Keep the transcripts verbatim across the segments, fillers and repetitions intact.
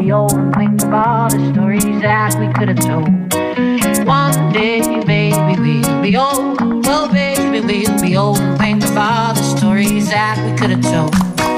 be old and think of all the stories that we could have told. One day, baby, we'll be old. Oh, baby, we'll be old and think of all the stories that we could have told.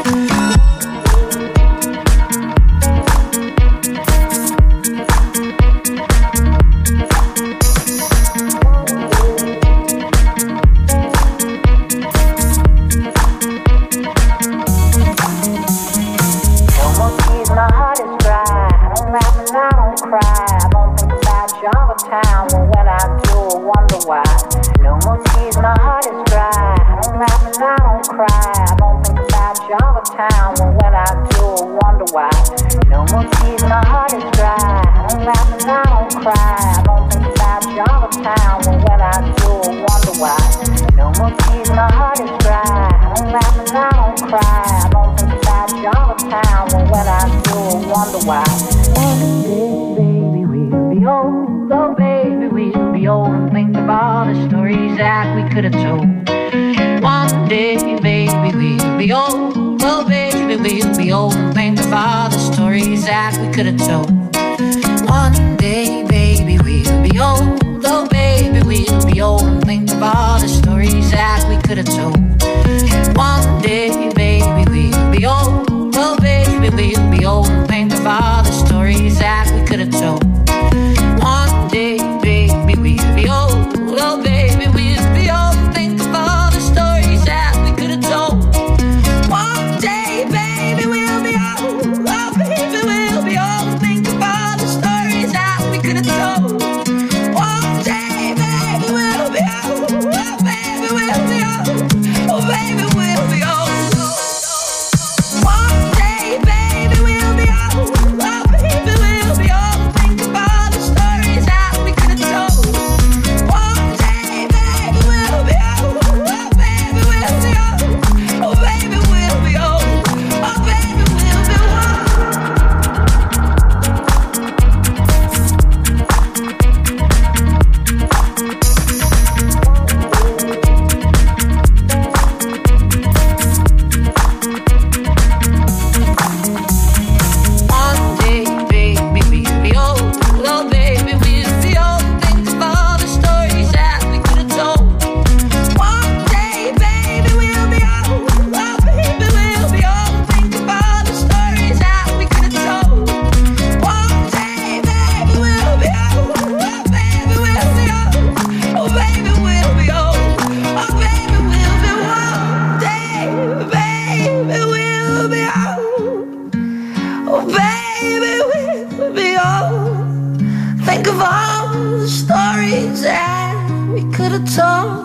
Town, but when I do, I wonder why. No more tears, my heart is dry. I don't laugh and I don't cry. I don't think about Java Town, but when I do, I wonder why. No more tears, my heart is dry. I don't laugh and I don't cry. I don't think about Java Town, but when I do, I wonder why. No more tears, my heart is dry. I don't laugh and I don't cry. I don't think about Java Town, but when I do, I wonder why. One day, baby, we'll be old. Oh, baby, we'll be old and think of all the stories that we could have told. One day, baby, we'll be old. Oh, baby, we'll be old and think of all the stories that we could have told. One day, baby, we'll be old. Oh, baby, we'll be old and think of all the stories that we could have told. One day, baby, we'll be old. Oh, baby, we'll be old and think of all the stories that we could have told. One day, baby, we'll be old. Oh, baby, we'll be old. Think of all the stories that we could have told. One day, baby, we'll be old. Oh, baby, we'll be old. Think of all the stories that we could have told. One day, baby, we'll be old. Oh, baby, we'll be old. Oh, baby, we'll be old. One day, baby, we'll be old. Oh, baby, we'll be old. Think of all the stories that we could have told. One day, baby, we'll be old. Oh, baby, we'll be old. Oh, baby, we'll be old. Oh, baby, we'll be One day, baby, we'll be old. Oh, baby, we'll be old. Think of all the stories that we could have told. One day, baby, we'll be old. Oh, baby, we'll be old. Think of all the stories that we could have told. One day, baby, we'll be old. Oh, baby, we'll be old. Oh, baby, we'll be old. Oh, baby, we'll be one day, baby, we'll be old. Oh, baby, we'll be old. Think of all the stories that we could have told.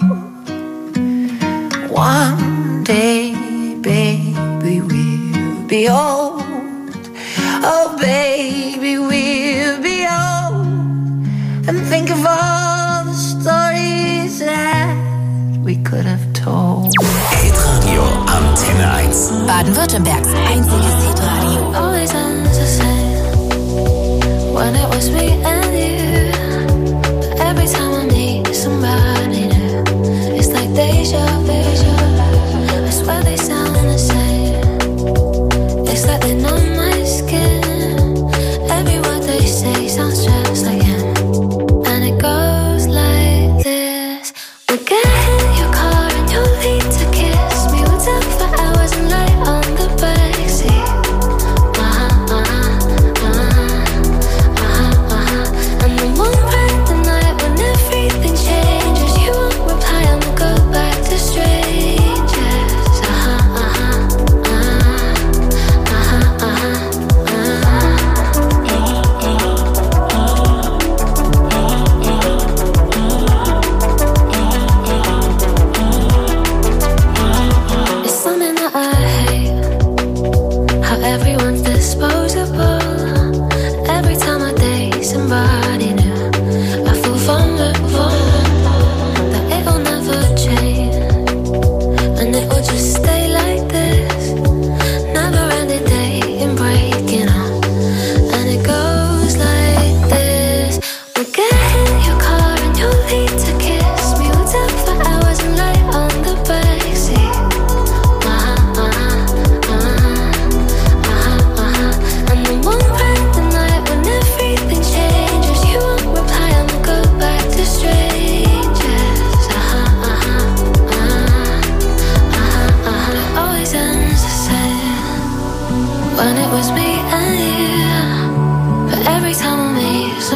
One day, baby, we'll be old. Oh, baby, we'll be old. And think of all the stories that we could have told. Hitradio Antenne eins. Baden-Württembergs einziges Hitradio. Always ends the same when it was me and you. But every time I need somebody new, it's like deja vu. I swear they sound the same. It's like they know my skin. Every word they say sounds just like him. And it goes like this. We'll get in your car and you'll need to kiss me. We'll talk for hours and lie on the backseat. Uh-huh, uh-huh, uh-huh, uh-huh, uh-huh.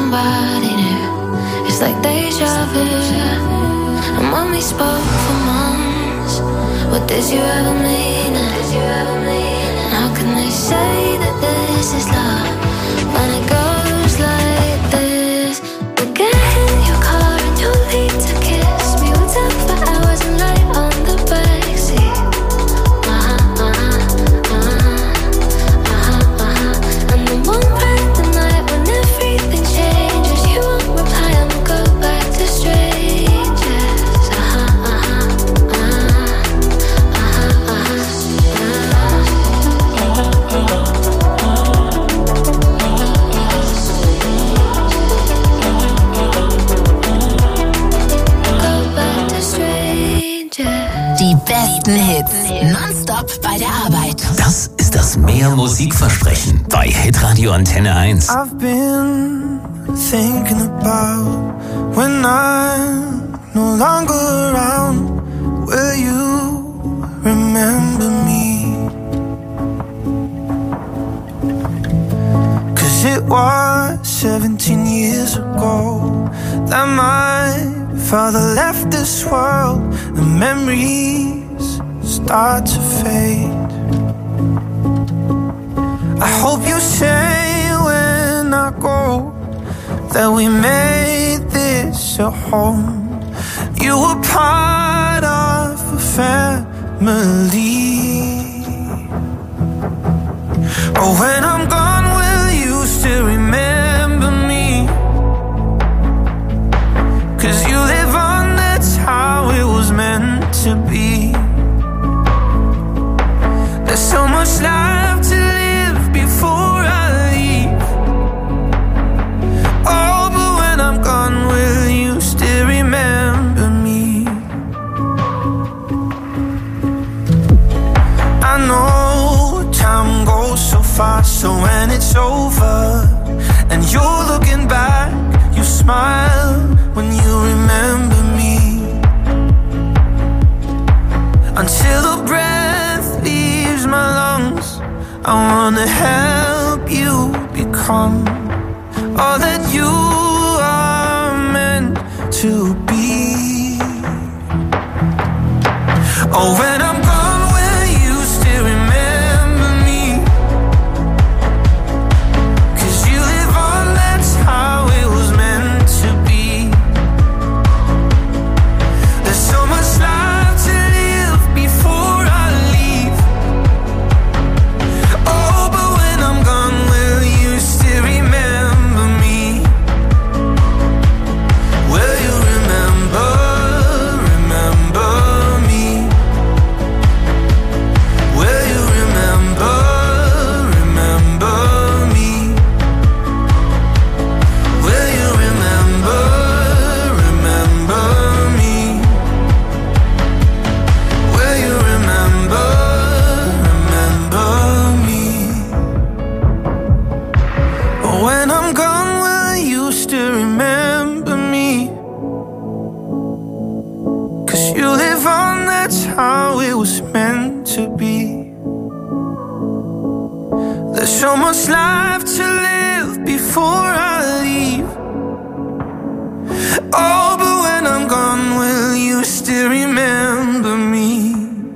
somebody new. It's like deja vu. And when we spoke for months, what did you ever mean it? Did you ever mean it? How can they say that this is love when it goes like this? We'll get in your car and you'll leave to kiss me. We'll talk for hours and lay on the backseat. Uh-huh, uh-huh, uh-huh, uh-huh, uh-huh. And then one random night when everything changes, you won't reply and we'll go back to strangers. Uh-huh, uh-huh, uh-huh, uh-huh, uh-huh. Die besten Hits. Nonstop bei der Arbeit. Das ist das Mehr Musikversprechen bei Hitradio Antenne eins. I've been thinking about when I'm no longer around. Will you remember me? 'Cause it was seventeen years ago that my father left this world. The memories start to fade. I hope you say when I go that we made this a home. You were part of a family. Oh, when I'm gone, will you still remember me? 'Cause you live on, that's how it was meant to be. There's so much life to live before I leave. Oh, but when I'm gone, will you still remember me? I know time goes so fast, so when it's over and you're looking back, you smile when you remember me. Until the breath leaves my lungs, I wanna help you become all that you are meant to be. Oh, when I'm gone, will you still remember me? 'Cause you live on, that's how it was meant to be. There's so much life to live before I leave. Oh, but when I'm gone, will you still remember me? Will you remember, remember me? Will you remember, remember me? Will you remember, remember me? Will you remember, remember me? When I'm gone, will you still remember me? 'Cause you live on, that's how it was meant to be. There's so much life to live before I leave. Oh, but when I'm gone, will you still remember me?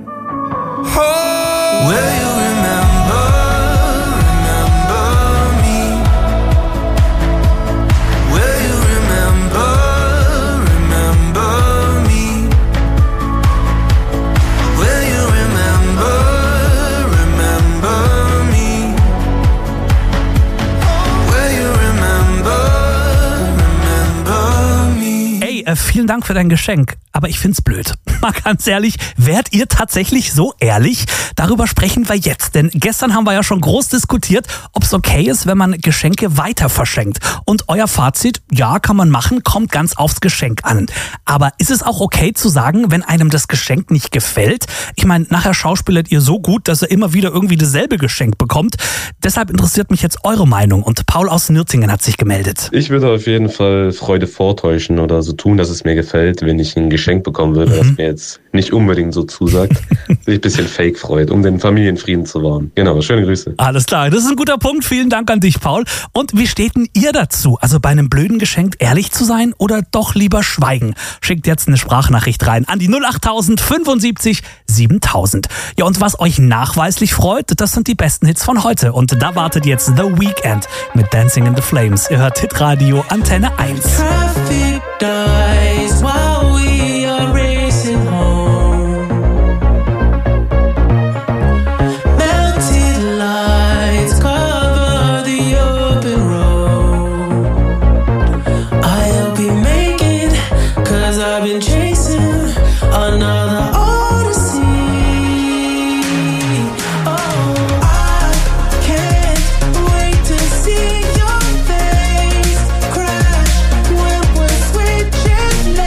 Oh, will you remember, remember me? Will you remember, remember me? Will you remember, remember me? Will you remember, remember me? Ey, äh, vielen Dank für dein Geschenk, aber ich find's blöd. Mal ganz ehrlich, wärt ihr tatsächlich so ehrlich? Darüber sprechen wir jetzt, denn gestern haben wir ja schon groß diskutiert, ob es okay ist, wenn man Geschenke weiter verschenkt. Und euer Fazit, ja, kann man machen, kommt ganz aufs Geschenk an. Aber ist es auch okay zu sagen, wenn einem das Geschenk nicht gefällt? Ich meine, nachher schauspielert ihr so gut, dass ihr immer wieder irgendwie dasselbe Geschenk bekommt. Deshalb interessiert mich jetzt eure Meinung und Paul aus Nürtingen hat sich gemeldet. Ich würde auf jeden Fall Freude vortäuschen oder so tun, dass es mir gefällt, wenn ich ein Geschenk bekommen würde, mhm. das mir jetzt nicht unbedingt so zusagt, sich ein bisschen fake freut, um den Familienfrieden zu wahren. Genau, schöne Grüße. Alles klar, das ist ein guter Punkt. Vielen Dank an dich, Paul. Und wie steht denn ihr dazu? Also bei einem blöden Geschenk ehrlich zu sein oder doch lieber schweigen? Schickt jetzt eine Sprachnachricht rein an die null acht tausend fünfundsiebzig siebentausend. Ja, und was euch nachweislich freut, das sind die besten Hits von heute. Und da wartet jetzt The Weeknd mit Dancing in the Flames. Ihr hört Hitradio Antenne eins. Traffic dies while we are racing home. Melted lights cover the open road. I'll be making, cause I've been chasing another odyssey. Oh, I can't wait to see your face crash when we're switching lanes.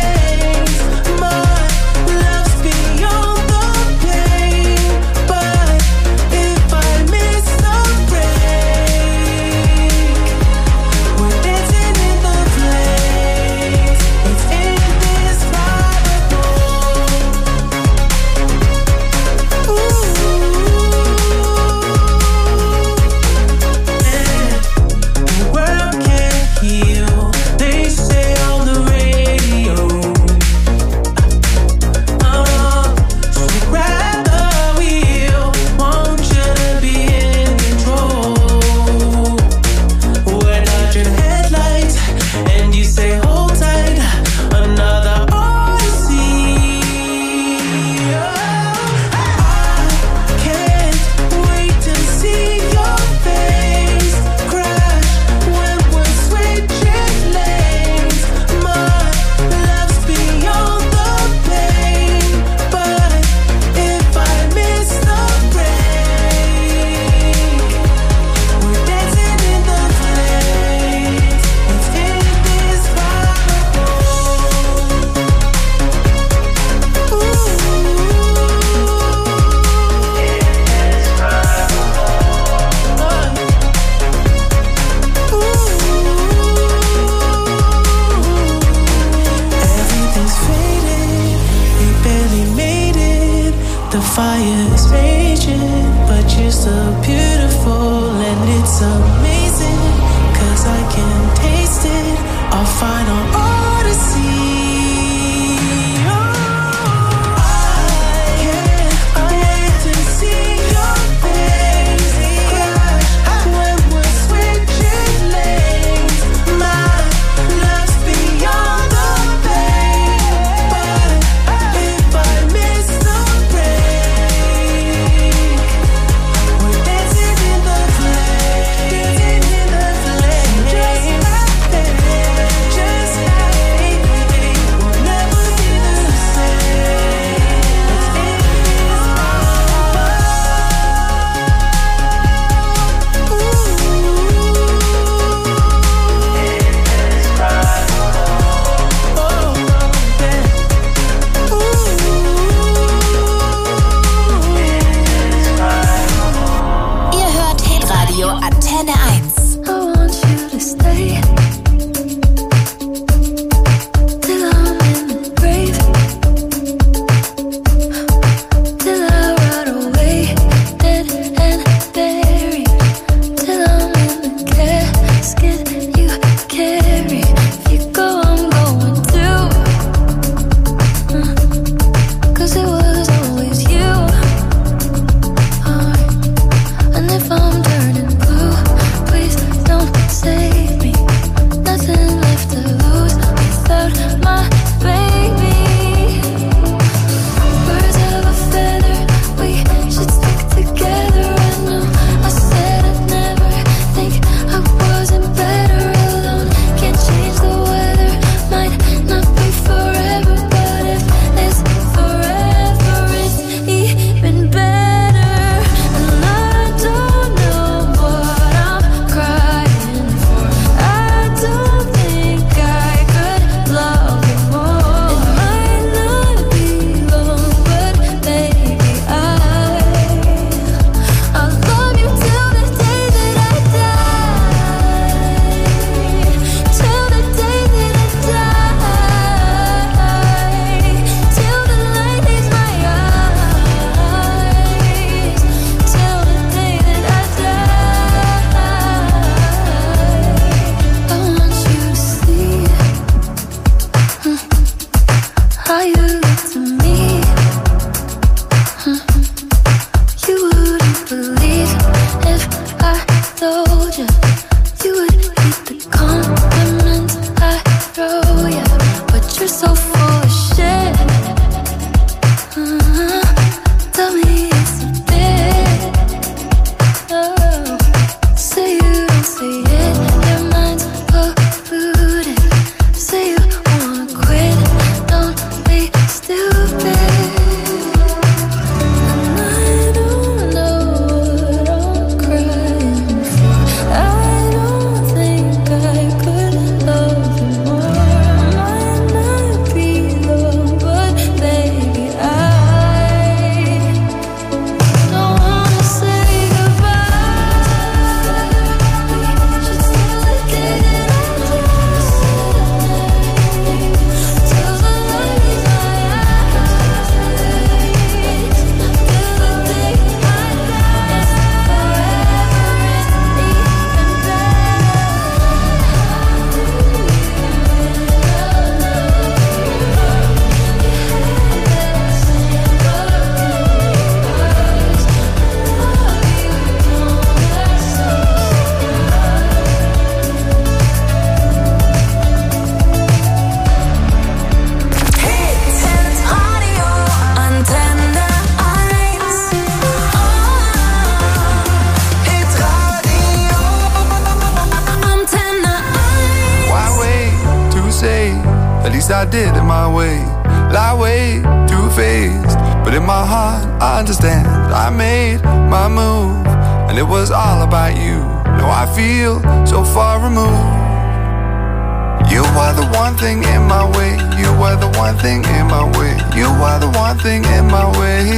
least I did it my way. Lie way too faced, but in my heart I understand. I made my move, and it was all about you. Now I feel so far removed. You are the one thing in my way. You are the one thing in my way. You are the one thing in my way.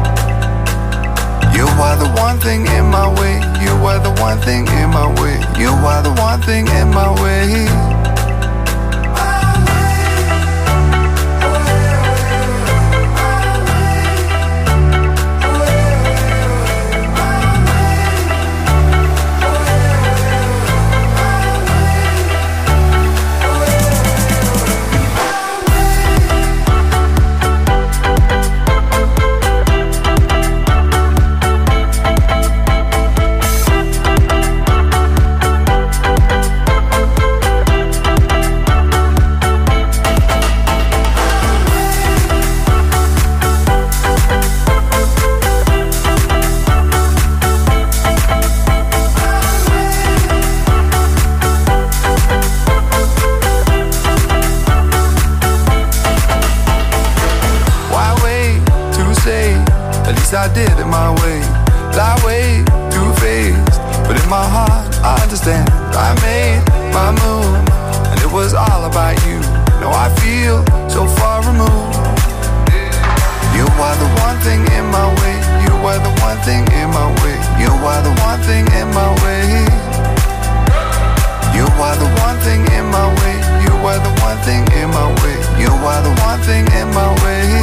You are the one thing in my way. You are the one thing in my way. You are the one thing in my way. I did it my way. Lie way too faced, but in my heart I understand. I made my move, and it was all about you. Now I feel so far removed. You are the one thing in my way. You are the one thing in my way. You are the one thing in my way. You are the one thing in my way. You are the one thing in my way. You are the one thing in my way.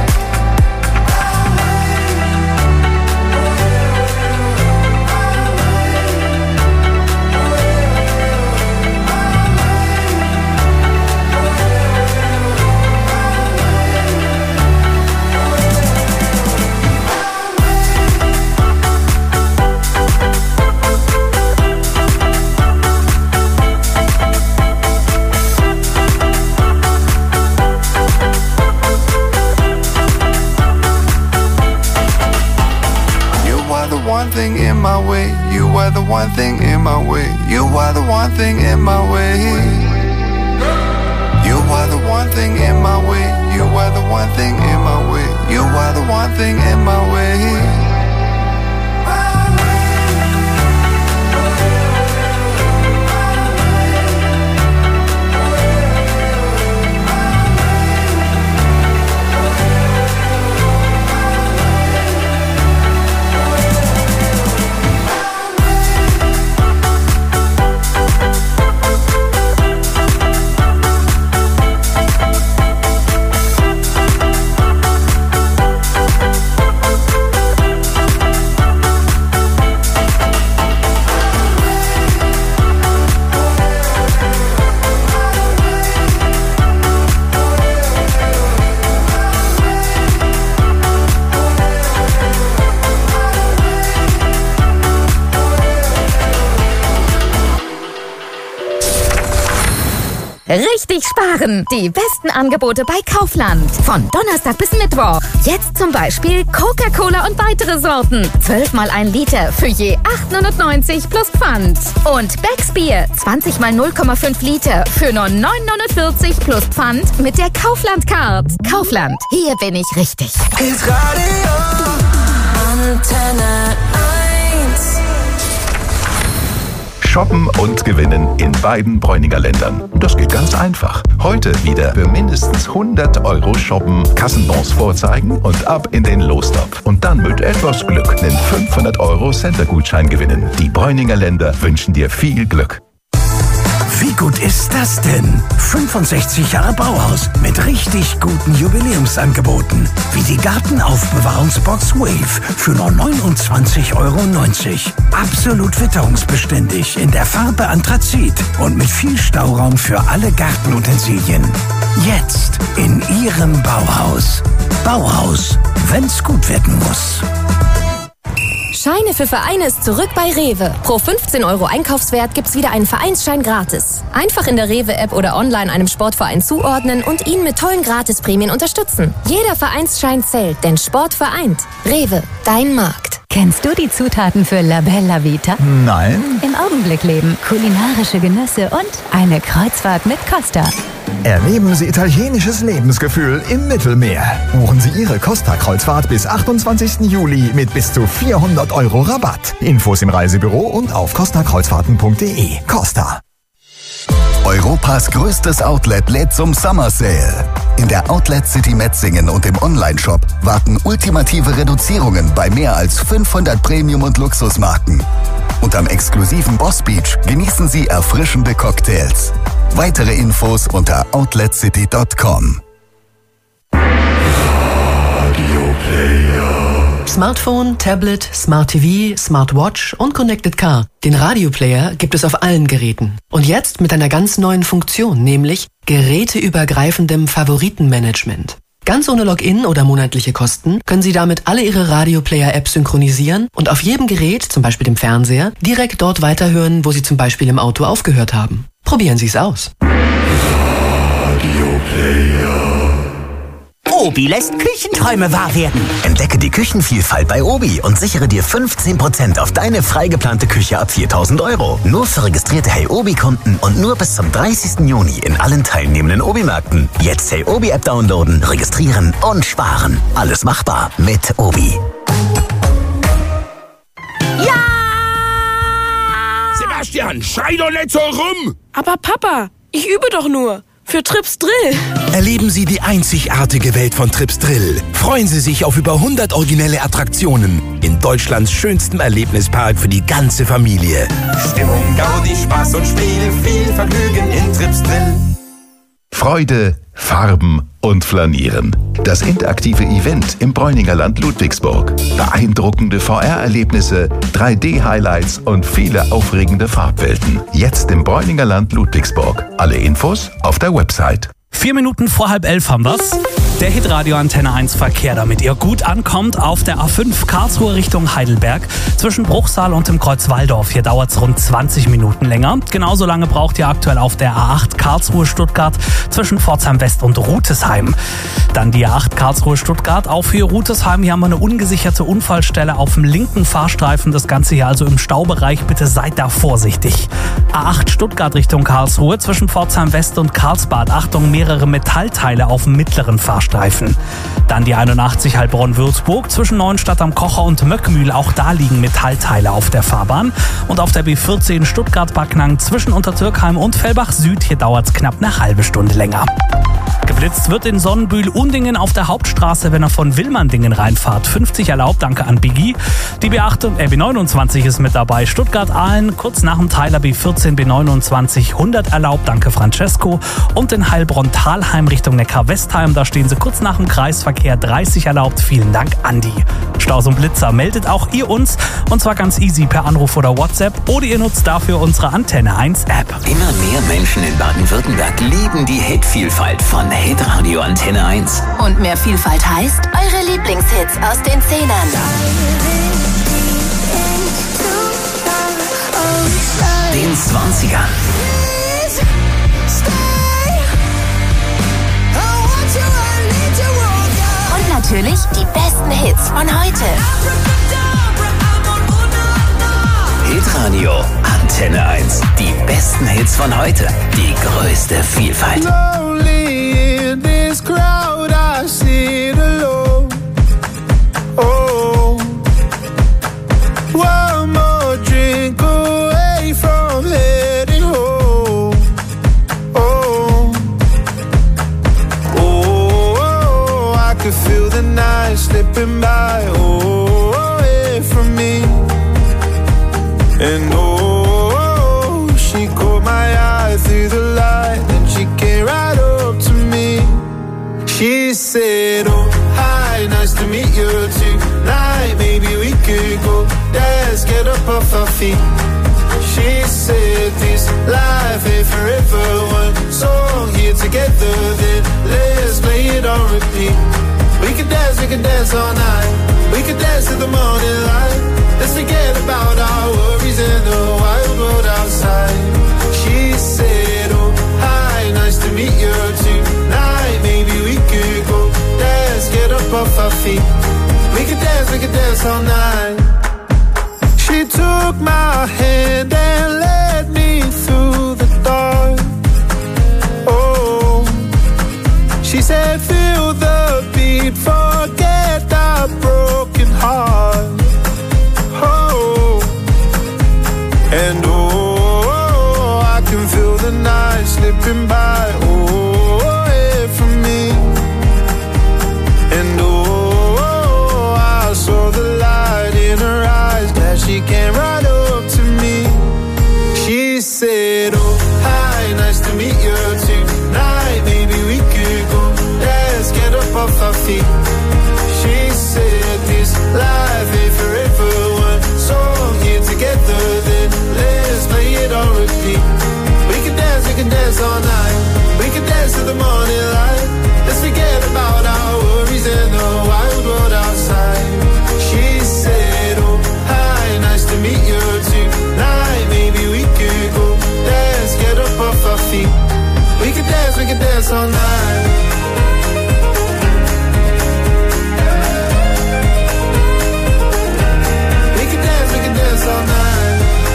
One thing in my way, you are the one thing in my way. You are the one thing in my way. You are the one thing in my way. You are the one thing in my way. You are the one thing in my way. Richtig sparen! Die besten Angebote bei Kaufland. Von Donnerstag bis Mittwoch. Jetzt zum Beispiel Coca-Cola und weitere Sorten. zwölf mal ein Liter für je acht neunundneunzig plus Pfand. Und Becks Bier zwanzig mal null Komma fünf Liter für nur neun neunundvierzig plus Pfand mit der Kaufland-Card. Kaufland, hier bin ich richtig. It's Radio Antenne eins. Shoppen und gewinnen in beiden Bräuninger Ländern. Das geht ganz einfach. Heute wieder für mindestens hundert Euro shoppen, Kassenbons vorzeigen und ab in den Lostopf. Und dann mit etwas Glück einen fünfhundert Euro Center-Gutschein gewinnen. Die Bräuninger Länder wünschen dir viel Glück. Wie gut ist das denn? fünfundsechzig Jahre Bauhaus mit richtig guten Jubiläumsangeboten. Wie die Gartenaufbewahrungsbox Wave für nur neunundzwanzig Euro neunzig. Absolut witterungsbeständig in der Farbe Anthrazit und mit viel Stauraum für alle Gartenutensilien. Jetzt in Ihrem Bauhaus. Bauhaus, wenn's gut werden muss. Scheine für Vereine ist zurück bei Rewe. Pro fünfzehn Euro Einkaufswert gibt's wieder einen Vereinsschein gratis. Einfach in der Rewe-App oder online einem Sportverein zuordnen und ihn mit tollen Gratisprämien unterstützen. Jeder Vereinsschein zählt, denn Sport vereint. Rewe, dein Markt. Kennst du die Zutaten für La Bella Vita? Nein. Im Augenblick leben, kulinarische Genüsse und eine Kreuzfahrt mit Costa. Erleben Sie italienisches Lebensgefühl im Mittelmeer. Buchen Sie Ihre Costa-Kreuzfahrt bis achtundzwanzigsten Juli mit bis zu vierhundert Euro Rabatt. Infos im Reisebüro und auf costa kreuzfahrten punkt de. Costa. Europas größtes Outlet lädt zum Summer Sale. In der Outlet City Metzingen und im Onlineshop warten ultimative Reduzierungen bei mehr als fünfhundert Premium- und Luxusmarken. Und am exklusiven Boss Beach genießen Sie erfrischende Cocktails. Weitere Infos unter outlet city punkt com. Smartphone, Tablet, Smart T V, Smartwatch und Connected Car. Den Radioplayer gibt es auf allen Geräten. Und jetzt mit einer ganz neuen Funktion, nämlich geräteübergreifendem Favoritenmanagement. Ganz ohne Login oder monatliche Kosten können Sie damit alle Ihre Radioplayer-Apps synchronisieren und auf jedem Gerät, zum Beispiel dem Fernseher, direkt dort weiterhören, wo Sie zum Beispiel im Auto aufgehört haben. Probieren Sie es aus. Obi lässt Küchenträume wahr werden. Entdecke die Küchenvielfalt bei Obi und sichere dir fünfzehn Prozent auf deine frei geplante Küche ab viertausend Euro. Nur für registrierte Hey Obi-Kunden und nur bis zum dreißigsten Juni in allen teilnehmenden Obi-Märkten. Jetzt Hey Obi-App downloaden, registrieren und sparen. Alles machbar mit Obi. Ja! Sebastian, schrei doch nicht so rum! Aber Papa, ich übe doch nur. Für Trips Drill. Erleben Sie die einzigartige Welt von Trips Drill. Freuen Sie sich auf über hundert originelle Attraktionen in Deutschlands schönstem Erlebnispark für die ganze Familie. Stimmung, Gaudi, Spaß und Spiel, viel Vergnügen in Trips Drill. Freude, Farben und Flanieren. Das interaktive Event im Bräuninger Land Ludwigsburg. Beeindruckende V R-Erlebnisse, drei D-Highlights und viele aufregende Farbwelten. Jetzt im Bräuninger Land Ludwigsburg. Alle Infos auf der Website. Vier Minuten vor halb elf haben wir's. Der Hitradio Antenne eins Verkehr, damit ihr gut ankommt, auf der A fünf Karlsruhe Richtung Heidelberg. Zwischen Bruchsal und dem Kreuz Walldorf. Hier dauert's rund zwanzig Minuten länger. Genauso lange braucht ihr aktuell auf der A acht Karlsruhe-Stuttgart zwischen Pforzheim West und Rutesheim. Dann die A acht Karlsruhe-Stuttgart. Auch für Rutesheim, hier haben wir eine ungesicherte Unfallstelle auf dem linken Fahrstreifen. Das Ganze hier also im Staubereich. Bitte seid da vorsichtig. A acht Stuttgart Richtung Karlsruhe zwischen Pforzheim West und Karlsbad. Achtung, mehrere Metallteile auf dem mittleren Fahrstreifen. Dann die einundachtzig Heilbronn-Würzburg zwischen Neuenstadt am Kocher und Möckmühl. Auch da liegen Metallteile auf der Fahrbahn. Und auf der B vierzehn Stuttgart-Backnang zwischen Untertürkheim und Fellbach Süd. Hier dauert es knapp eine halbe Stunde länger. Geblitzt wird in Sonnenbühl-Undingen auf der Hauptstraße, wenn er von Willmanndingen reinfahrt. fünfzig erlaubt, danke an Biggie. Die B acht, äh, B neunundzwanzig ist mit dabei. Stuttgart-Aalen, kurz nach dem Teiler B vierzehn, B neunundzwanzig, hundert erlaubt, danke Francesco. Und in Heilbronn-Talheim Richtung Neckar-Westheim, da stehen sie kurz nach dem Kreisverkehr, dreißig erlaubt, vielen Dank Andi. Staus und Blitzer meldet auch ihr uns, und zwar ganz easy per Anruf oder WhatsApp, oder ihr nutzt dafür unsere Antenne eins App. Immer mehr Menschen in Baden-Württemberg lieben die Hitvielfalt von Hitradio Antenne eins. Und mehr Vielfalt heißt eure Lieblingshits aus den Zehnern. Den zwanzigern. Und natürlich die besten Hits von heute. Hitradio Antenne eins. Die besten Hits von heute. Die größte Vielfalt. Lonely in this crowd, I sit alone. Oh, one more drink away from heading home. Oh, oh, oh, I could feel the night slipping by. Oh, away from me. And oh, she caught my eye through the light, and she came right up to me. She said, oh, hi, nice to meet you tonight. Maybe we could go dance, get up off our feet. She said, this life ain't forever. One song here together, then let's play it on repeat. We could dance, we could dance all night. We could dance till the morning light. Let's forget about our worries in the wild world outside. She said, oh, hi, nice to meet you tonight. Maybe we could go dance, get up off our feet. We could dance, we could dance all night. hi, nice to meet you tonight. Maybe we could go, let's get up off our feet. She said this life ain't forever, one song here together, then let's play it on repeat. We can dance, we can dance all night. We can dance to the morning light. Let's forget about our worries and the wild world outside. She said, oh, hi, nice to meet you tonight. Maybe we could go, let's get up off our feet. We can dance, we can dance all night. We can dance, we can dance all night.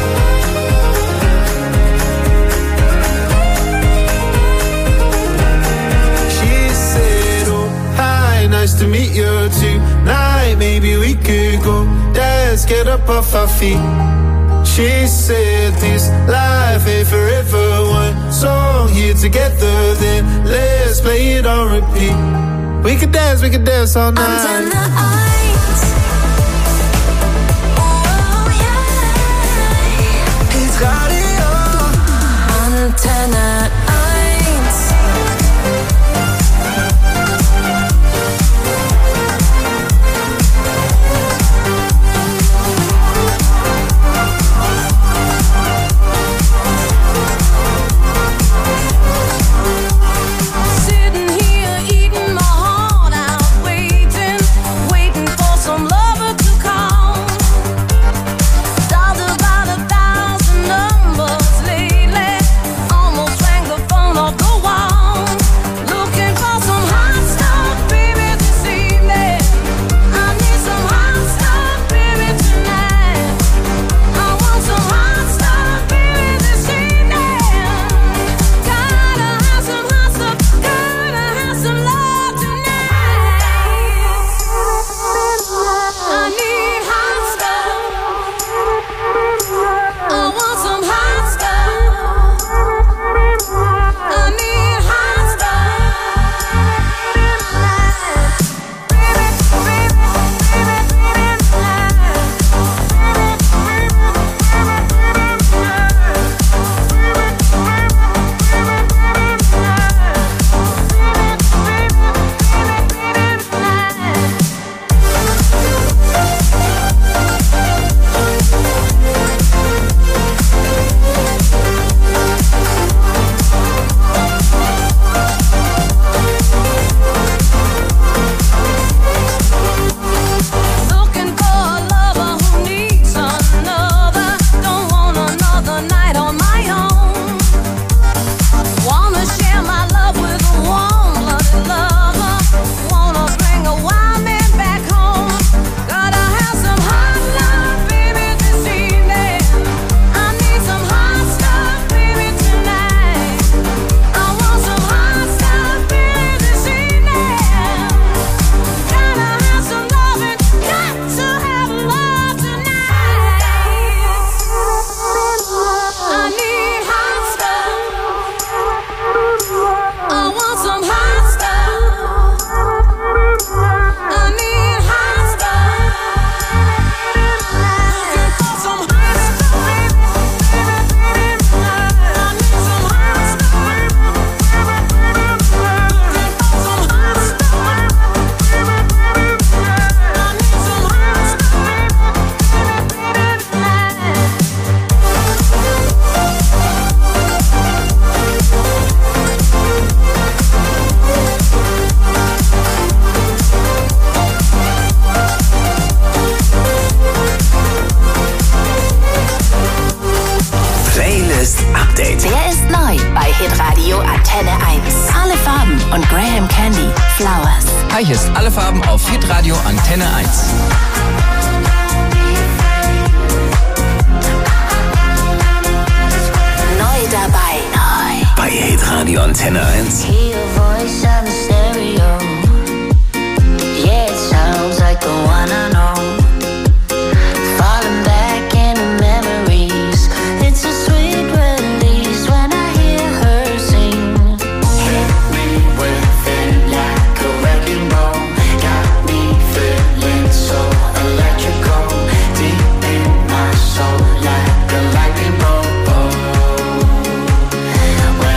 She said, oh, hi, nice to meet you tonight. Maybe we could go, let's get up off our feet. She said this life ain't forever, one song here together, then let's play it on repeat. We could dance, we could dance all night. Antenne eins. Oh yeah. Hit Radio. Antenne eins. Sitting here eating my heart out, waiting, waiting for some lover to come. Dialed about a thousand numbers lately, almost rang the phone off the wall. Looking for some hot stuff, baby, this evening. I need some hot stuff, baby, tonight. I want some hot stuff, baby, this evening. Gotta have some hot stuff, gotta have some love tonight. I need hot stuff. I want some hot stuff. I need hot Looking for a lover who needs another. Don't want another night on my own. Wanna share my love with a warm-blooded lover. Wanna bring a wild man back home. Gotta have some hot love, baby, this evening. I need some hot stuff, baby, tonight. I want some hot stuff, baby, this evening. Gotta have some loving, got to have love tonight. I need hot stuff. I want some hot stuff. I need hot stuff. Looking for some hot stuff, baby. I need some hot stuff. Looking for some hot stuff. I need some hot Playlist Update. Wer ist neu bei Hitradio Antenne eins? Alle Farben und Graham Candy, Flowers. Hi, hier ist Alle Farben auf Hitradio Antenne eins. Neu dabei. Neu. Bei Hitradio Antenne eins. Hear your voice on the stereo. Yeah, it sounds like the one I know. Falling back into memories. It's a sweet release when I hear her sing. Hit me with it like a wrecking ball. Got me feeling so electrical. Deep in my soul like a lightning bolt. When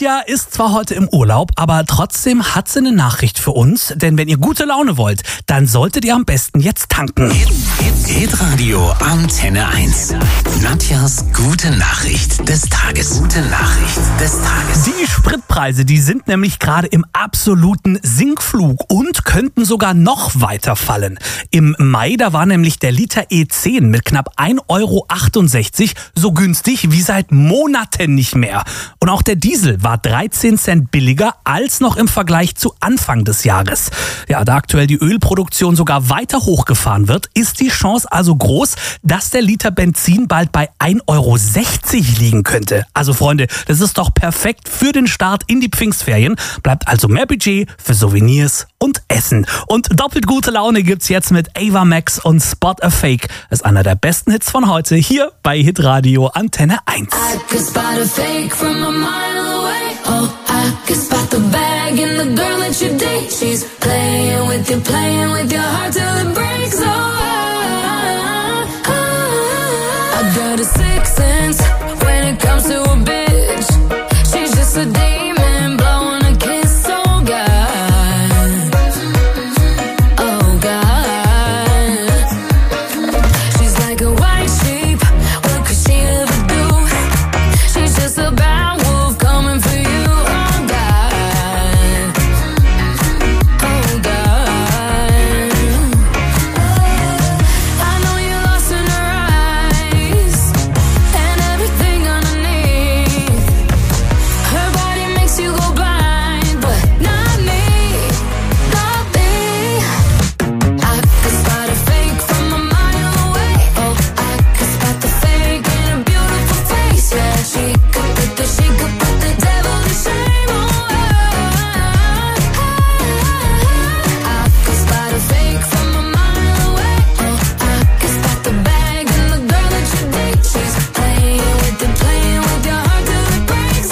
Nadja ist zwar heute im Urlaub, aber trotzdem hat sie eine Nachricht für uns. Denn wenn ihr gute Laune wollt, dann solltet ihr am besten jetzt tanken. Hitradio Antenne eins. Nadjas gute Nachricht des Tages. Gute Nachricht des Tages. Die Spritpreise, die sind nämlich gerade im absoluten Sinkflug und könnten sogar noch weiter fallen. Im Mai, da war nämlich der Liter E zehn mit knapp ein Euro achtundsechzig so günstig wie seit Monaten nicht mehr. Und auch der Diesel war dreizehn Cent billiger als noch im Vergleich zu Anfang des Jahres. Ja, da aktuell die Ölproduktion sogar weiter hochgefahren wird, ist die Chance also groß, dass der Liter Benzin bald bei ein Euro sechzig liegen könnte. Also Freunde, das ist doch perfekt für den Start in die Pfingstferien. Bleibt also mehr Budget für Souvenirs und Essen. Und doppelt gute Laune gibt's jetzt mit Ava Max und Spot a Fake. Das ist einer der besten Hits von heute hier bei Hitradio Antenne eins. I could spot a fake from a mile away. Oh, I could spot the bag in the girl that you date. She's playing with you, playing with your heart till it breaks. Oh, I, I, I got a sixth sense when it comes to a bitch. She's just a demon blowing a kiss. Oh God, oh God. She's like a white sheep. What could she ever do? She's just a bad wolf coming for you. Oh God, oh God. I know you're lost in her eyes and everything underneath. Her body makes you go blind, but not me, not me. I could spot a fake from a mile away. Oh, I could spot the fake in a beautiful face. Yeah, she could put the, she could put the devil to shame. Oh, I could spot a fake from a mile away. Oh, I could spot the bag and the girl that you date. She's playing with you, playing with your heart till it breaks.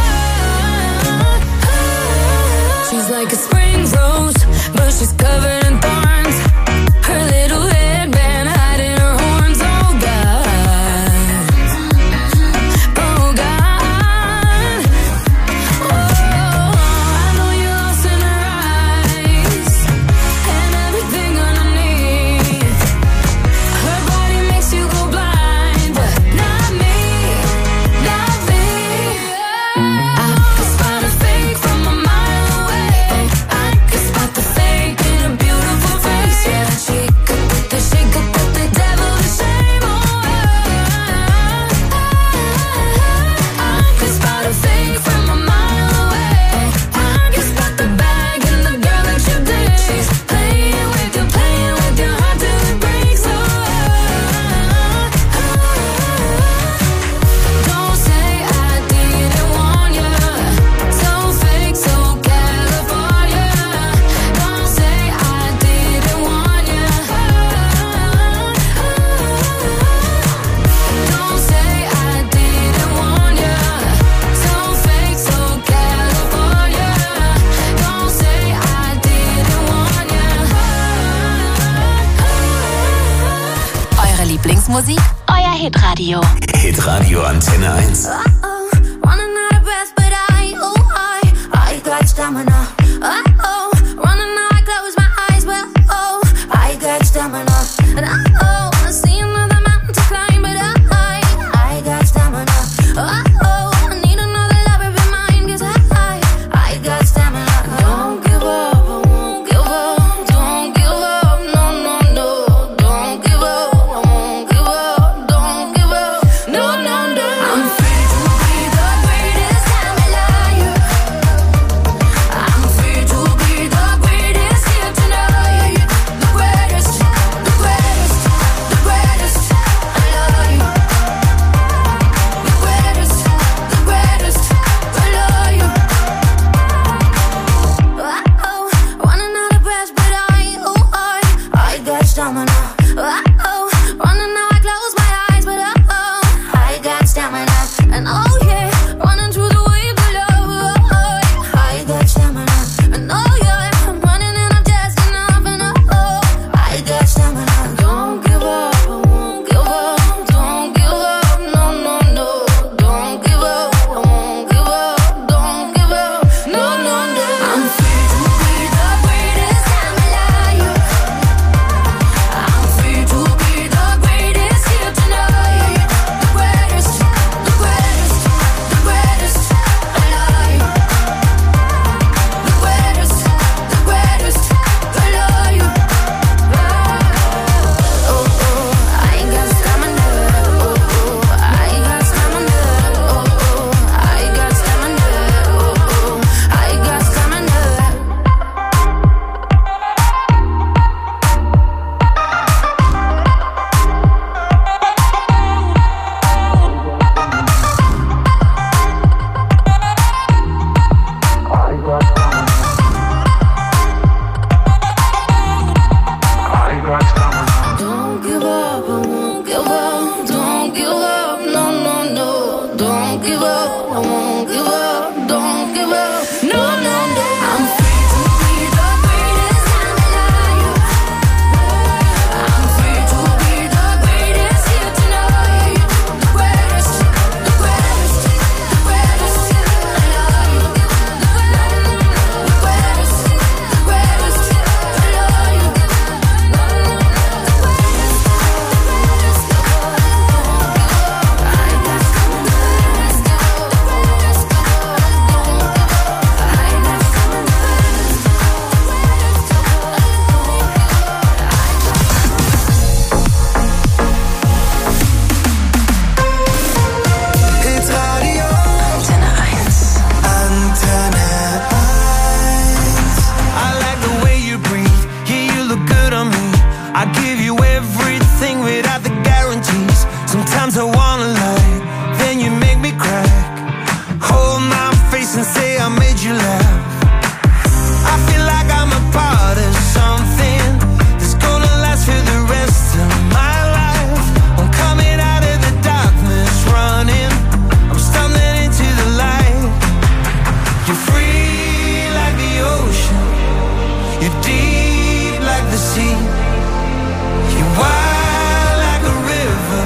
Oh, she's like a spring rose, but she's covered in thorns. Her little headband hiding her horns. Oh God, oh God. Oh, I know you're lost in her eyes and everything underneath. Her body makes you go blind, but not me, not me. I could spot a fake from a mile away. I could spot the fake in a beautiful face. Yeah, she could put the, she could put the devil to shame. Oh, I could spot a fake from a mile away. I could spot the bag and the girl that you date. She's playing with you, playing with your heart till it breaks. Oh, don't say I didn't warn you. So fake, so California. Don't say I didn't warn you. Don't say I didn't warn you. So fake, so California. Don't say I didn't warn you. Eure Lieblingsmusik? Euer Hitradio. Hitradio Antenne eins. Uh-oh, running out of breath, but I, oh, I, I got stamina. Uh-oh, running out, I close my eyes, but oh, I got stamina. And uh-oh, I see another mountain to climb, but I, I got stamina. Uh-oh, I need another lover of mine, 'cause I, I got stamina. Don't give up, I won't give up. Don't give up, no, no, no. Don't give up, I won't give up. Don't give up, no, no, no. I'm free to be don't give up, I won't give up, don't give up. No, no, no. I'm free to be the greatest I'm alive. I'm free to be the greatest here tonight. The greatest, the greatest, the greatest alive. The greatest, the greatest alive. Hits Radio Antenne eins. Antenne eins. I like the way you breathe. Yeah, you look good on me. I give you everything without the guarantees. Sometimes I wanna lie, then you make me cry. Hold my face and say I made you laugh. I feel like I'm a part of something that's gonna last for the rest of my life. I'm coming out of the darkness, running. I'm stumbling into the light. You're free like the ocean. You're deep like the sea. You're wide like a river,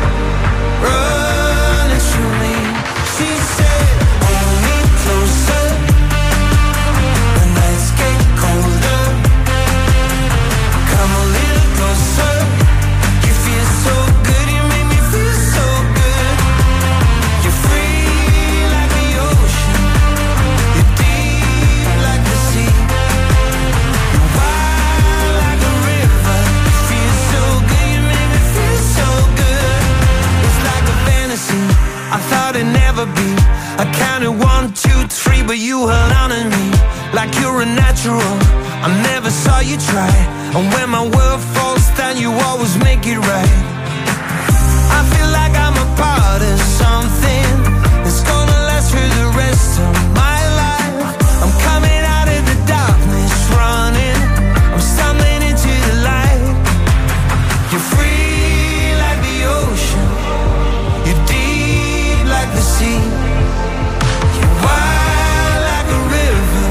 running through me. She said, hold me closer. The nights get colder. Come a little closer. You feel so good, you make me feel so good. You're free like the ocean. You're deep like the sea. You're wide like a river. You feel so good, you make me feel so good. It's like a fantasy I thought it'd never be. I counted one, two, three, but you held on to me like you're a natural. I never saw you try, and when my world falls down, you always make it right. I feel like I'm a part of something that's gonna last for the rest of my life. I'm coming out of the darkness, running. I'm stumbling into the light. You're free like the ocean. You're deep like the sea. You're wide like a river,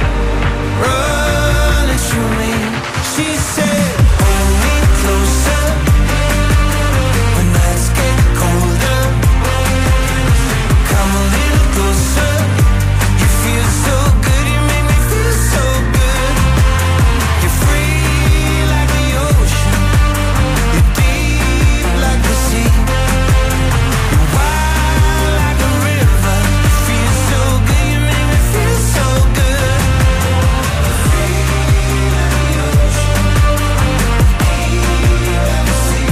running through me. She said, hold me closer. When nights get colder, come a little closer. You feel so good, you make me feel so good. You're free like the ocean. You're deep like the sea. You're wide like a river. You feel so good, you make me feel so good. Free like the ocean. Deep like the sea.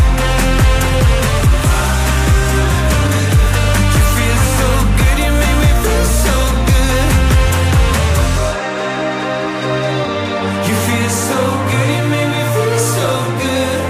You feel so good, you make me feel so good. You feel so good, you make me feel so good.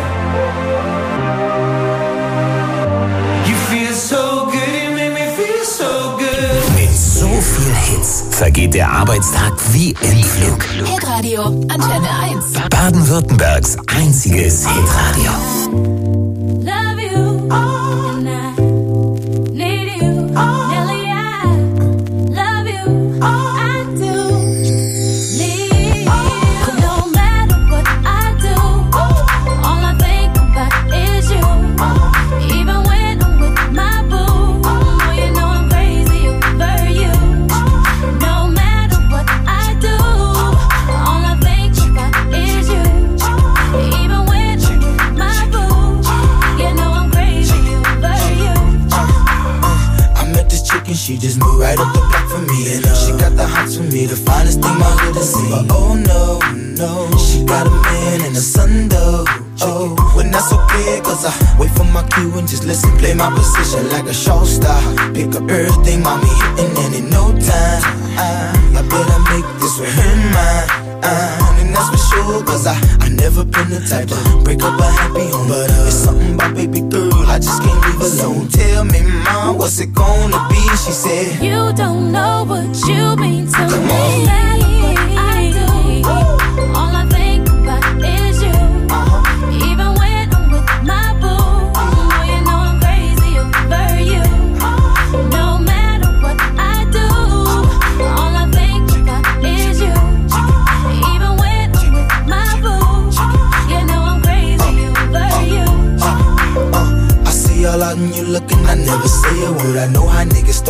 You feel so good, you make me feel so good. Mit so viel Hits vergeht der Arbeitstag wie im Flug. Hitradio Antenne eins. Baden-Württembergs einziges Hitradio. Love you, and I need you, Nelly. I love you, I do. Need you, no matter what I do. All I think about is you. Even when I'm with my boo, oh, you know I'm crazy over you. No matter what I do, all I think about is you. Even when I'm with my boo, you know I'm crazy over you. I met this chick and she just moved right up the block for me. And uh, she got the hots for me, the finest thing my hood has seen. But oh no, no, she got a man and a son though. Oh, when that's okay, cause I wait for my cue and just listen, play my position like a show star. Pick up everything, mommy hitting, and in no time I, I better make this with her mine. Uh, and that's for sure, cause I, I never been the type to break up a happy home. But uh, it's something about baby girl, I just can't leave alone. Tell me, mom, what's it gonna be? She said, you don't know what you mean to Come me. on. No matter what I do, all I think about is you. Even when I'm with my boo, oh, you know I'm crazy over you. No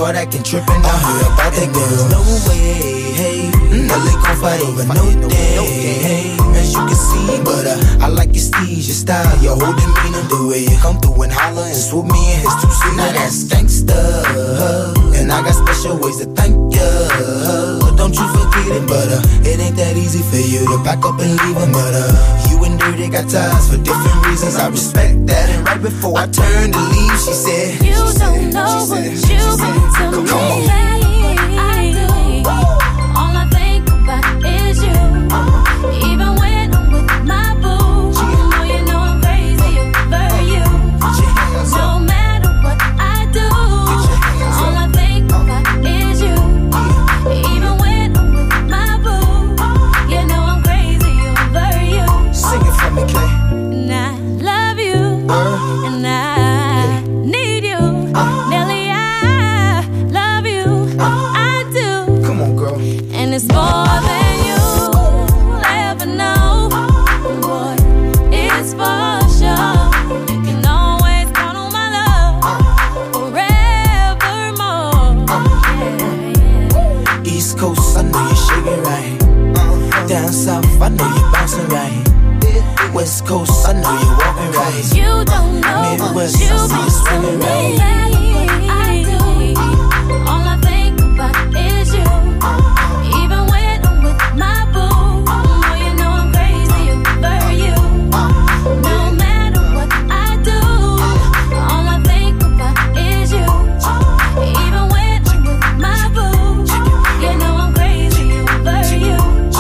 start acting trippin'. I heard about that girl. No way, hey. Now they gon' fight over no day, hey. As you can see, but uh, I like your steez, your style, your whole demeanor, the way you come through and holler and swoop me in his two seat. Now that's gangsta, and I got special ways to thank ya. Don't you forget it, but uh, it ain't that easy for you to back up and leave him. But uh, you and Dirty got ties for different reasons. I respect that. And right before I turned to leave, she said, You don't know what you've been to me. Come on. I do. All I think about is you. Even when I'm with my boo, oh, you know I'm crazy over you. No matter what I do, all I think about is you. Even when I'm with my boo, you know I'm crazy over you. Sing it for me, Kay. And I love you, and I need you. Nelly, I love you, I do. Come on, girl. And it's more than you'll ever know. Boy, it's for sure. You can always count on my love forevermore. Yeah, yeah. East Coast, I know you're shaking right. Down south, I know you're bouncing right. West Coast, I know you're walking right. You don't know Midwest, what I you've see you been swinging to right. me. I do. All I think about is you. Even when I'm with my boo, oh, you know I'm crazy over you. No matter what I do, all I think about is you. Even when I'm with my boo, you know I'm crazy over you.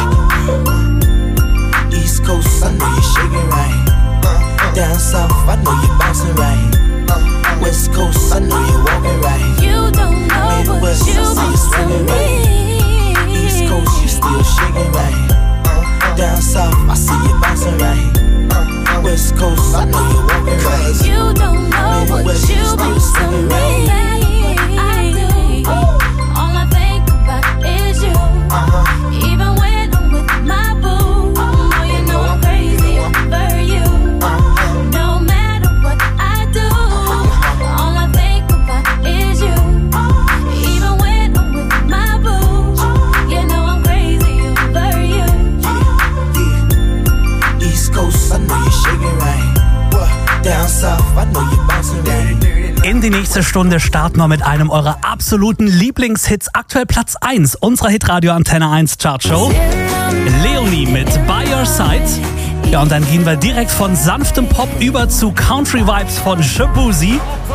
East Coast, I know you're shaking right. Down south, I know you're bouncing right. West Coast, I know you're walking right. You don't know what Midwest, I you've see you been swinging to right. me. East Coast, you still shaking right. Down south, I see you bouncing right. West Coast, I know you're walking right. You don't know what Midwest, you you've still been to swinging me. right. I do. All I think about is you. Even when I'm with my boo, oh, you know I'm crazy over you. No matter what I do, all I think about is you. Even when I'm with my boo, you know I'm crazy over you. East Coast, I know you're shaking right. Down south, I know you're bouncing right. In die nächste Stunde starten wir mit einem eurer absoluten Lieblingshits. Aktuell Platz eins unserer Hitradio Antenne eins Chartshow. Leonie mit By Your Side. Ja, und dann gehen wir direkt von sanftem Pop über zu Country Vibes von Shaboozey.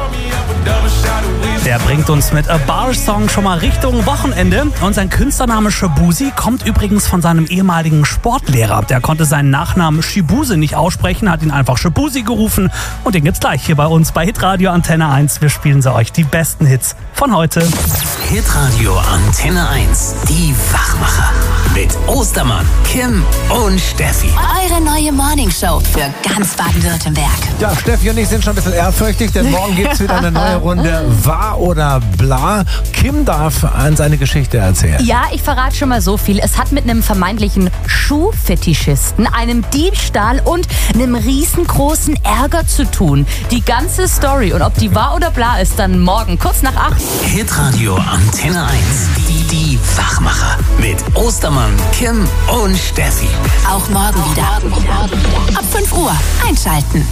Der bringt uns mit A Bar Song schon mal Richtung Wochenende. Und sein Künstlername Shaboozey kommt übrigens von seinem ehemaligen Sportlehrer. Der konnte seinen Nachnamen Shibuse nicht aussprechen, hat ihn einfach Shaboozey gerufen. Und den gibt's gleich hier bei uns bei Hitradio Antenne eins. Wir spielen sie euch, die besten Hits von heute. Hitradio Antenne eins. Die Wachmacher. Mit Ostermann, Kim und Steffi. Eure neue Morningshow für ganz Baden-Württemberg. Ja, Steffi und ich sind schon ein bisschen ehrfürchtig, denn morgen gibt es wieder eine neue Runde Wahr oder Bla. Kim darf an seine Geschichte erzählen. Ja, ich verrate schon mal so viel. Es hat mit einem vermeintlichen Schuhfetischisten, einem Diebstahl und einem riesengroßen Ärger zu tun. Die ganze Story und ob die wahr oder bla ist, dann morgen kurz nach acht. Hitradio Antenne eins. Die, die Wachmacher. Mit Ostermann, Kim und Steffi. Auch morgen wieder. Ab fünf Uhr einschalten.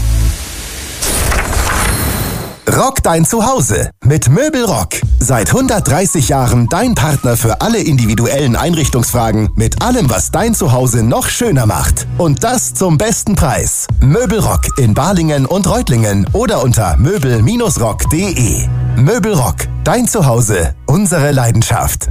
Rock dein Zuhause mit Möbelrock. Seit hundertdreißig Jahren dein Partner für alle individuellen Einrichtungsfragen mit allem, was dein Zuhause noch schöner macht. Und das zum besten Preis. Möbelrock in Balingen und Reutlingen oder unter möbel rock punkt de. Möbelrock, dein Zuhause, unsere Leidenschaft.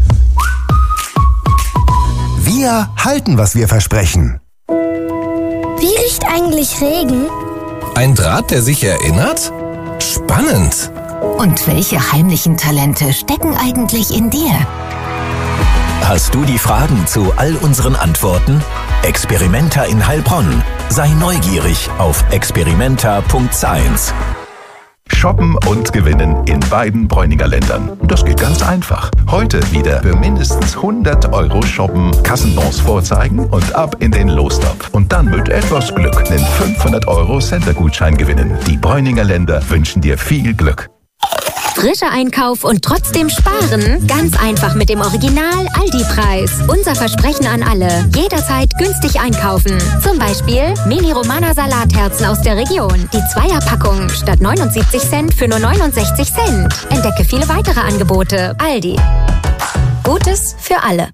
Wir halten, was wir versprechen. Wie riecht eigentlich Regen? Ein Draht, der sich erinnert? Spannend. Und welche heimlichen Talente stecken eigentlich in dir? Hast du die Fragen zu all unseren Antworten? Experimenta in Heilbronn. Sei neugierig auf experimenta punkt science. Shoppen und gewinnen in beiden Bräuninger Ländern. Das geht ganz einfach. Heute wieder für mindestens hundert Euro shoppen, Kassenbons vorzeigen und ab in den Lostopf. Und dann mit etwas Glück einen fünfhundert Euro Center-Gutschein gewinnen. Die Bräuninger Länder wünschen dir viel Glück. Frischer Einkauf und trotzdem sparen? Ganz einfach mit dem Original Aldi-Preis. Unser Versprechen an alle. Jederzeit günstig einkaufen. Zum Beispiel Mini-Romana Salatherzen aus der Region. Die Zweierpackung statt neunundsiebzig Cent für nur neunundsechzig Cent. Entdecke viele weitere Angebote. Aldi. Gutes für alle.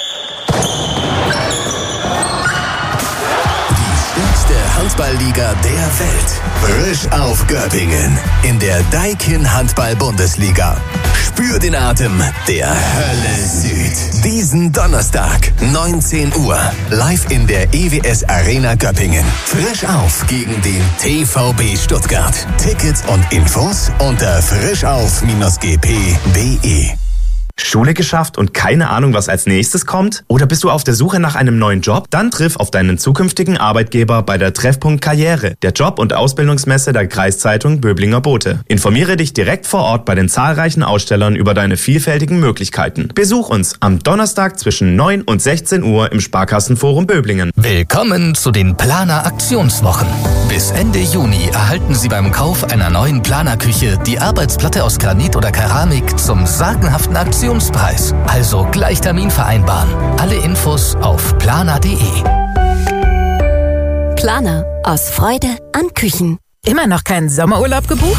Stärkste Handballliga der Welt. Frisch auf Göppingen. In der Daikin Handball-Bundesliga. Spür den Atem der Hölle Süd. Diesen Donnerstag, neunzehn Uhr. Live in der E W S Arena Göppingen. Frisch auf gegen den T V B Stuttgart. Tickets und Infos unter frischauf Bindestrich g p punkt d e. Schule geschafft und keine Ahnung, was als nächstes kommt? Oder bist du auf der Suche nach einem neuen Job? Dann triff auf deinen zukünftigen Arbeitgeber bei der Treffpunkt Karriere, der Job- und Ausbildungsmesse der Kreiszeitung Böblinger Bote. Informiere dich direkt vor Ort bei den zahlreichen Ausstellern über deine vielfältigen Möglichkeiten. Besuch uns am Donnerstag zwischen neun und sechzehn Uhr im Sparkassenforum Böblingen. Willkommen zu den Planer Aktionswochen. Bis Ende Juni erhalten Sie beim Kauf einer neuen Planerküche die Arbeitsplatte aus Granit oder Keramik zum sagenhaften Aktionspreis. Also gleich Termin vereinbaren. Alle Infos auf planer punkt de. Planer. Aus Freude an Küchen. Immer noch keinen Sommerurlaub gebucht?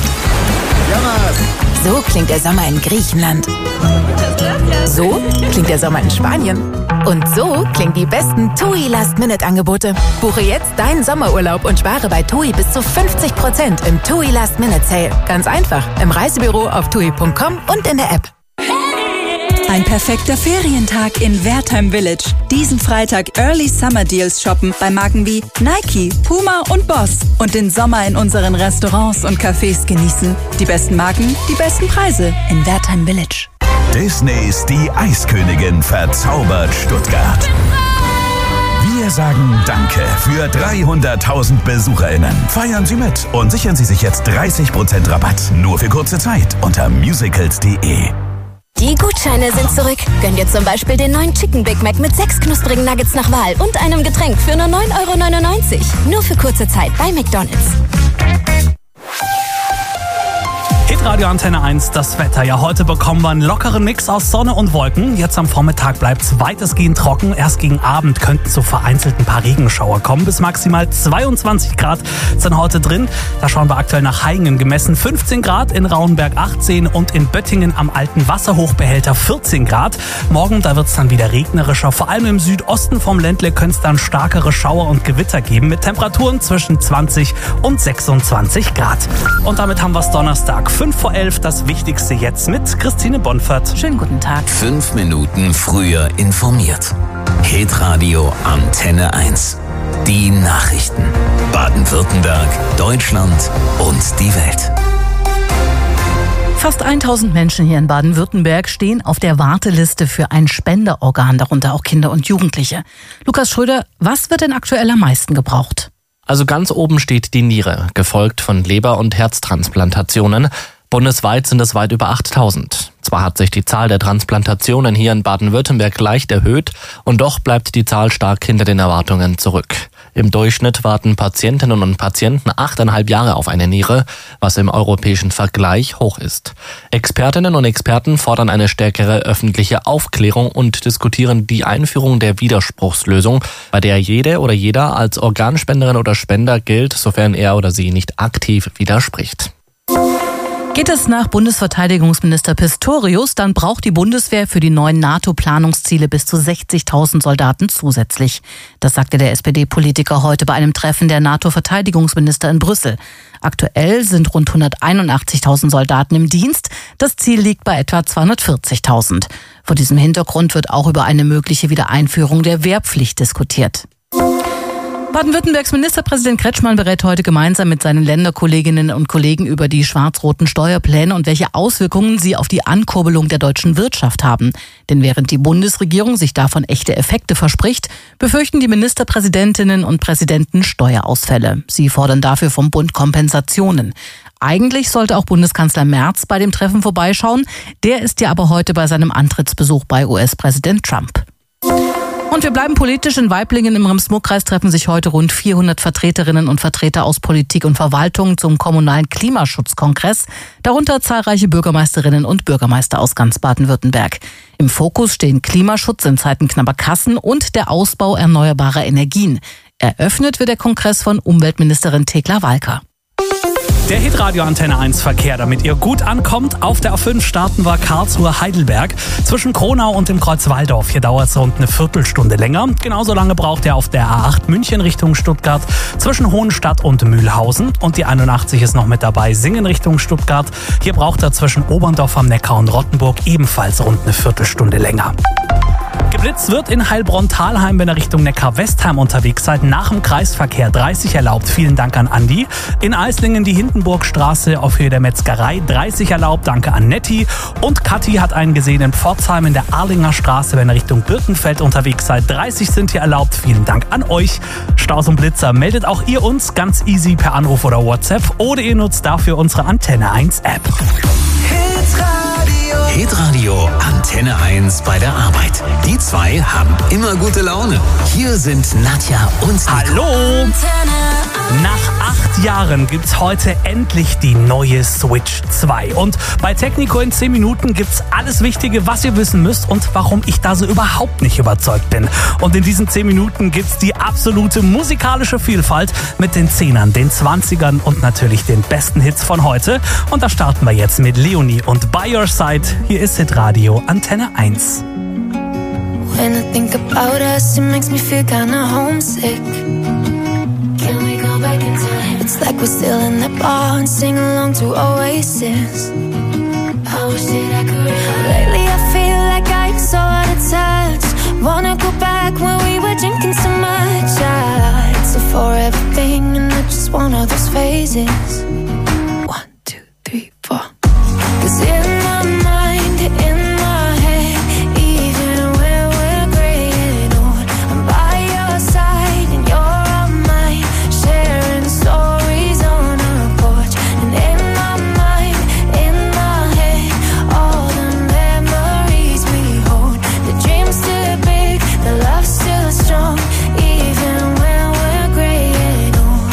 So klingt der Sommer in Griechenland. So klingt der Sommer in Spanien. Und so klingen die besten TUI Last-Minute-Angebote. Buche jetzt deinen Sommerurlaub und spare bei TUI bis zu fünfzig Prozent im TUI Last-Minute-Sale. Ganz einfach. Im Reisebüro auf tui punkt com und in der App. Ein perfekter Ferientag in Wertheim Village. Diesen Freitag Early Summer Deals shoppen bei Marken wie Nike, Puma und Boss. Und den Sommer in unseren Restaurants und Cafés genießen. Die besten Marken, die besten Preise in Wertheim Village. Disneys Die Eiskönigin verzaubert Stuttgart. Wir sagen Danke für dreihunderttausend BesucherInnen. Feiern Sie mit und sichern Sie sich jetzt dreißig Prozent Rabatt. Nur für kurze Zeit unter musicals punkt de. Die Gutscheine sind zurück. Gönn dir zum Beispiel den neuen Chicken Big Mac mit sechs knusprigen Nuggets nach Wahl und einem Getränk für nur neun Euro neunundneunzig. Nur für kurze Zeit bei McDonald's. Hitradio Antenne eins, das Wetter. Ja, heute bekommen wir einen lockeren Mix aus Sonne und Wolken. Jetzt am Vormittag bleibt es weitestgehend trocken. Erst gegen Abend könnten so vereinzelt ein paar Regenschauer kommen. Bis maximal zweiundzwanzig Grad sind heute drin. Da schauen wir aktuell nach Haingen gemessen. fünfzehn Grad, in Rauenberg achtzehn und in Böttingen am alten Wasserhochbehälter vierzehn Grad. Morgen, da wird es dann wieder regnerischer. Vor allem im Südosten vom Ländle könnte es dann starkere Schauer und Gewitter geben mit Temperaturen zwischen zwanzig und sechsundzwanzig Grad. Und damit haben wir es Donnerstag. fünf vor elf, das Wichtigste jetzt mit Christine Bonfert. Schönen guten Tag. Fünf Minuten früher informiert. Hitradio Antenne eins. Die Nachrichten. Baden-Württemberg, Deutschland und die Welt. Fast tausend Menschen hier in Baden-Württemberg stehen auf der Warteliste für ein Spenderorgan, darunter auch Kinder und Jugendliche. Lukas Schröder, was wird denn aktuell am meisten gebraucht? Also ganz oben steht die Niere, gefolgt von Leber- und Herztransplantationen. Bundesweit sind es weit über achttausend. Zwar hat sich die Zahl der Transplantationen hier in Baden-Württemberg leicht erhöht, und doch bleibt die Zahl stark hinter den Erwartungen zurück. Im Durchschnitt warten Patientinnen und Patienten achteinhalb Jahre auf eine Niere, was im europäischen Vergleich hoch ist. Expertinnen und Experten fordern eine stärkere öffentliche Aufklärung und diskutieren die Einführung der Widerspruchslösung, bei der jede oder jeder als Organspenderin oder Spender gilt, sofern er oder sie nicht aktiv widerspricht. Geht es nach Bundesverteidigungsminister Pistorius, dann braucht die Bundeswehr für die neuen NATO-Planungsziele bis zu sechzigtausend Soldaten zusätzlich. Das sagte der S P D-Politiker heute bei einem Treffen der NATO-Verteidigungsminister in Brüssel. Aktuell sind rund hunderteinundachtzigtausend Soldaten im Dienst. Das Ziel liegt bei etwa zweihundertvierzigtausend. Vor diesem Hintergrund wird auch über eine mögliche Wiedereinführung der Wehrpflicht diskutiert. Baden-Württembergs Ministerpräsident Kretschmann berät heute gemeinsam mit seinen Länderkolleginnen und Kollegen über die schwarz-roten Steuerpläne und welche Auswirkungen sie auf die Ankurbelung der deutschen Wirtschaft haben. Denn während die Bundesregierung sich davon echte Effekte verspricht, befürchten die Ministerpräsidentinnen und Präsidenten Steuerausfälle. Sie fordern dafür vom Bund Kompensationen. Eigentlich sollte auch Bundeskanzler Merz bei dem Treffen vorbeischauen. Der ist ja aber heute bei seinem Antrittsbesuch bei U S-Präsident Trump. Und wir bleiben politisch. In Waiblingen im Rems-Murr-Kreis treffen sich heute rund vierhundert Vertreterinnen und Vertreter aus Politik und Verwaltung zum kommunalen Klimaschutzkongress, darunter zahlreiche Bürgermeisterinnen und Bürgermeister aus ganz Baden-Württemberg. Im Fokus stehen Klimaschutz in Zeiten knapper Kassen und der Ausbau erneuerbarer Energien. Eröffnet wird der Kongress von Umweltministerin Thekla Walker. Der Hitradio Antenne eins Verkehr, damit ihr gut ankommt. Auf der A fünf starten wir Karlsruhe-Heidelberg. Zwischen Kronau und dem Kreuz Walldorf. Hier dauert es rund eine Viertelstunde länger. Genauso lange braucht ihr auf der A acht München Richtung Stuttgart. Zwischen Hohenstadt und Mühlhausen. Und die einundachtzig ist noch mit dabei, Singen Richtung Stuttgart. Hier braucht er zwischen Oberndorf am Neckar und Rottenburg ebenfalls rund eine Viertelstunde länger. Geblitzt wird in Heilbronn-Thalheim, wenn ihr Richtung Neckar-Westheim unterwegs seid. Nach dem Kreisverkehr dreißig erlaubt. Vielen Dank an Andi. In Eislingen die Hindenburgstraße auf Höhe der Metzgerei dreißig erlaubt. Danke an Netti. Und Kathi hat einen gesehen in Pforzheim in der Arlinger Straße, wenn ihr Richtung Birkenfeld unterwegs seid. dreißig sind hier erlaubt. Vielen Dank an euch. Staus und Blitzer meldet auch ihr uns ganz easy per Anruf oder WhatsApp. Oder ihr nutzt dafür unsere Antenne eins App. Hitradio Antenne eins bei der Arbeit. Die zwei haben immer gute Laune. Hier sind Nadja und Nico. Hallo! Nach acht Jahren gibt's heute endlich die neue Switch zwei. Und bei Technico in zehn Minuten gibt's alles Wichtige, was ihr wissen müsst und warum ich da so überhaupt nicht überzeugt bin. Und in diesen zehn Minuten gibt's die absolute musikalische Vielfalt mit den Zehnern, den Zwanzigern und natürlich den besten Hits von heute. Und da starten wir jetzt mit Leonie und By Your Side. Hier ist Hitradio Antenne eins. When I think about us, it makes me feel kinda homesick. Can we go back in time? It's like we're still in that bar and sing along to Oasis. I wish that I could. Lately I feel like I'm so out of touch. Wanna go back when we were drinking so much. I, it's a forever thing and I just want all those phases. One, two, three, four. 'Cause in my mind, in my head, even when we're graying old, I'm by your side and you're on mine, sharing stories on our porch. And in my mind, in my head, all the memories we hold. The dream's still big, the love's still strong, even when we're graying old.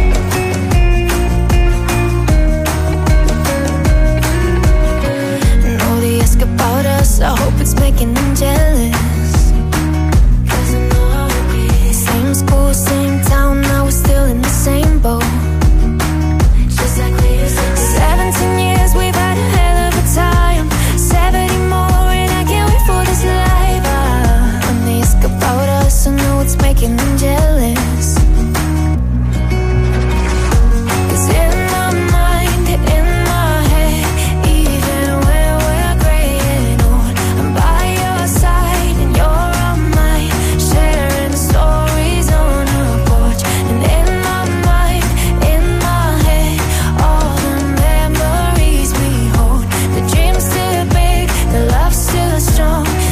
And all they ask about us, I hope it's making them jealous. 'Cause I know how it is. Same school, same town, now we're still in the same boat. Just like we used to. Seventeen years, we've had a hell of a time. Seventy more, and I can't wait for this life. Ah, when they ask about us, I know it's making them jealous. 'Cause in my mind, in my head, even when we're graying old, I'm by your side and you're on mine, sharing stories on our porch. And in my mind, in my head, all the memories we hold. The dream's still big, the love's still strong,